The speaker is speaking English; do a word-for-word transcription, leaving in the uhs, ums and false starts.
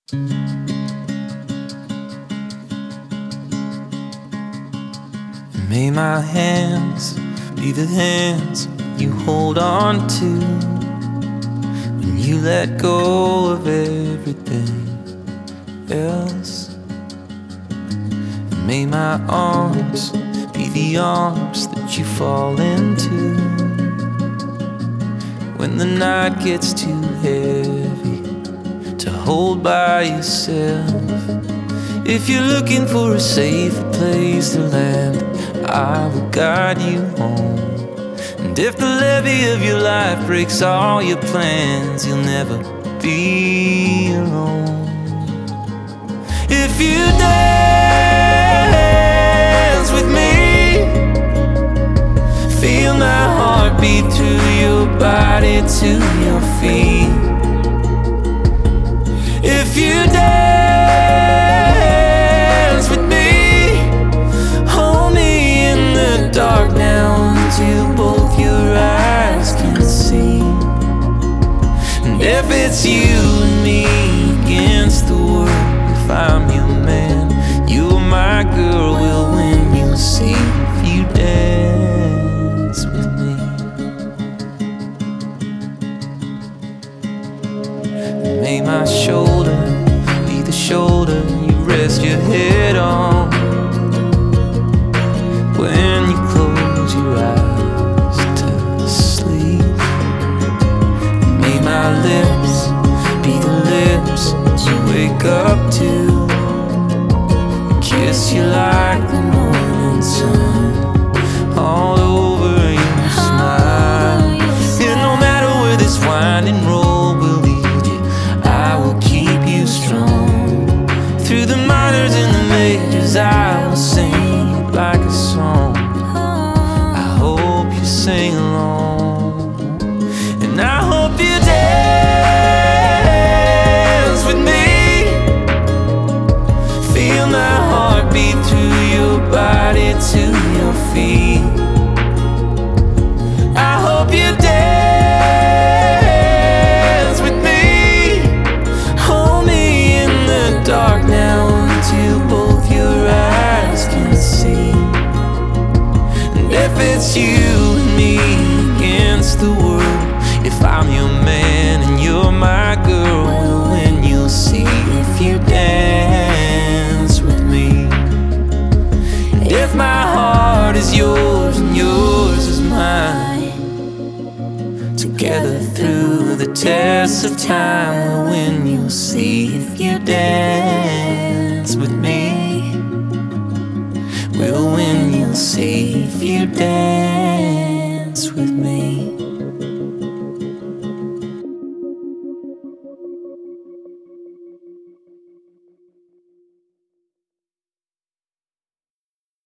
May my hands be the hands you hold on to when you let go of everything else. And may my arms be the arms that you fall into when the night gets too heavy to hold by yourself. If you're looking for a safer place to land, I will guide you home. And if the levee of your life breaks all your plans, you'll never be alone. If you dance with me, feel my heart beat through your body to your feet. If you dance with me, hold me in the dark now until both your eyes can see. And if it's you and me against the world, if I'm your man, you're my girl, we'll win, you'll see if you dance with me. And may my shoulder be the shoulder you rest your head on when you close your eyes to sleep. May my lips be the lips you wake up to, kiss you like the morning sun all over your smile. And no matter where this winding road will lead you, I will keep you strong. Through the minors and the majors, I will sing it like a song. I hope you sing along, and I hope you dance with me. Feel my heart beat through your body to your feet. I hope you dance with me. Hold me in the dark now until both your eyes can see. And if it's you and me against the world, if I'm your man and you're my girl, we'll win, you'll see if you dance with me. And if my heart is yours and yours is mine, together through the tests of time, we'll win, you'll see if you dance with me. We'll win, you'll see if you dance with me.